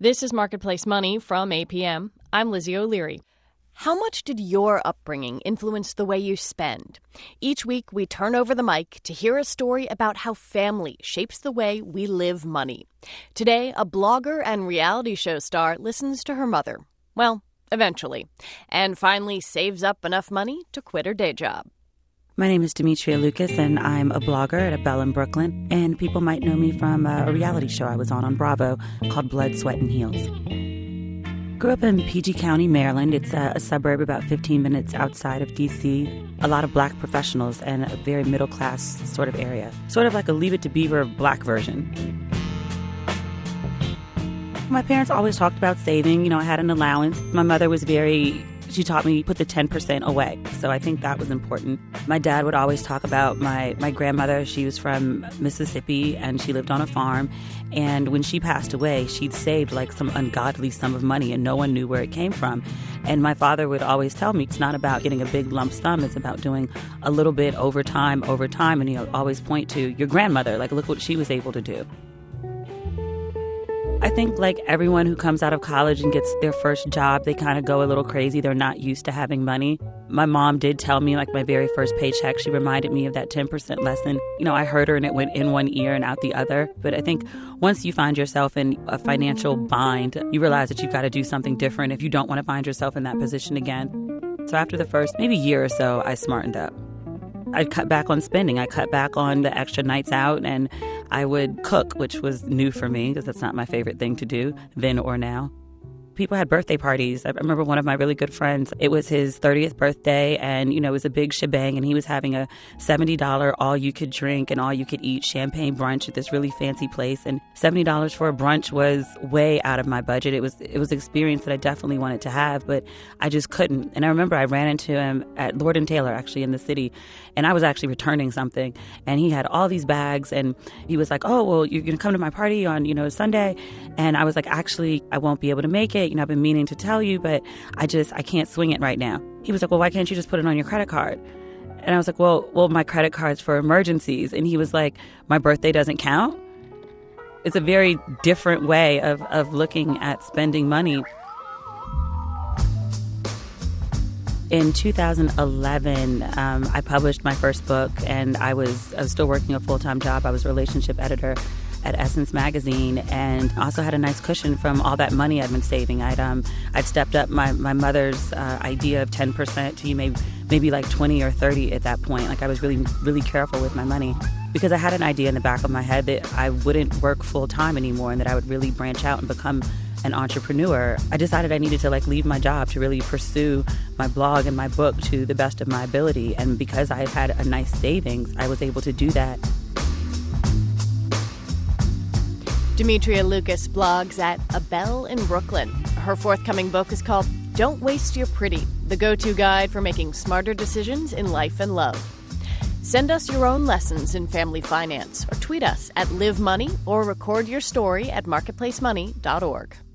This is Marketplace Money from APM. I'm Lizzie O'Leary. How much did your upbringing influence the way you spend? Each week, we turn over the mic to hear a story about how family shapes the way we live money. Today, a blogger and reality show star listens to her mother. Well, eventually. And finally saves up enough money to quit her day job. My name is Demetria Lucas, and I'm a blogger at a Belle in Brooklyn. And people might know me from a reality show I was on Bravo called Blood, Sweat, and Heels. Grew up in PG County, Maryland. It's a suburb about 15 minutes outside of D.C. A lot of black professionals and a very middle-class sort of area. Sort of like a Leave It to Beaver black version. My parents always talked about saving. You know, I had an allowance. My mother was she taught me put the 10% away. So I think that was important. My dad would always talk about my grandmother. She was from Mississippi and she lived on a farm. And when she passed away, she'd saved like some ungodly sum of money and no one knew where it came from. And my father would always tell me it's not about getting a big lump sum. It's about doing a little bit over time. And he would always point to your grandmother, like, look what she was able to do. I think like everyone who comes out of college and gets their first job, they kind of go a little crazy. They're not used to having money. My mom did tell me like my very first paycheck, she reminded me of that 10% lesson. You know, I heard her and it went in one ear and out the other. But I think once you find yourself in a financial bind, you realize that you've got to do something different if you don't want to find yourself in that position again. So after the first maybe year or so, I smartened up. I cut back on spending. I cut back on the extra nights out, and I would cook, which was new for me because that's not my favorite thing to do then or now. People had birthday parties. I remember one of my really good friends, it was his 30th birthday, and, you know, it was a big shebang, and he was having a $70 all-you-could-drink and all-you-could-eat champagne brunch at this really fancy place, and $70 for a brunch was way out of my budget. It was an experience that I definitely wanted to have, but I just couldn't. And I remember I ran into him at Lord & Taylor, actually, in the city, and I was actually returning something, and he had all these bags, and he was like, oh, well, you're going to come to my party on, Sunday? And I was like, actually, I won't be able to make it. I've been meaning to tell you, but I can't swing it right now. He was like, well, why can't you just put it on your credit card? And I was like, well, my credit card's for emergencies. And he was like, my birthday doesn't count? It's a very different way of looking at spending money. In 2011, I published my first book, and I was still working a full-time job. I was a relationship editor at Essence Magazine, and also had a nice cushion from all that money I'd been saving. I'd stepped up my mother's idea of 10% to maybe like 20 or 30 at that point. Like I was really, really careful with my money because I had an idea in the back of my head that I wouldn't work full time anymore and that I would really branch out and become an entrepreneur. I decided I needed to leave my job to really pursue my blog and my book to the best of my ability. And because I had a nice savings, I was able to do that. Demetria Lucas blogs at A Belle in Brooklyn. Her forthcoming book is called Don't Waste Your Pretty, the go-to guide for making smarter decisions in life and love. Send us your own lessons in family finance or tweet us at LiveMoney or record your story at marketplacemoney.org.